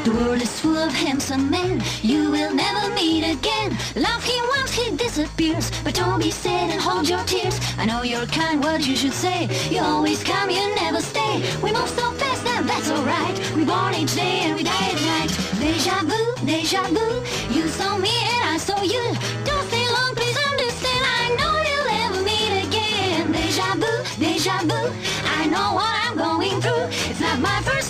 The world is full of handsome men you will never meet again. Love him once he disappears, but don't be sad and hold your tears. I know you're kind, what you should say. You always come, you never stay. We move so fast and that's alright. We born each day and we die at night. Deja vu, deja vu. You saw me and I saw you. Don't stay long, please understand. I know we'll never meet again. Deja vu, deja vu. I know what I'm going through. It's not my first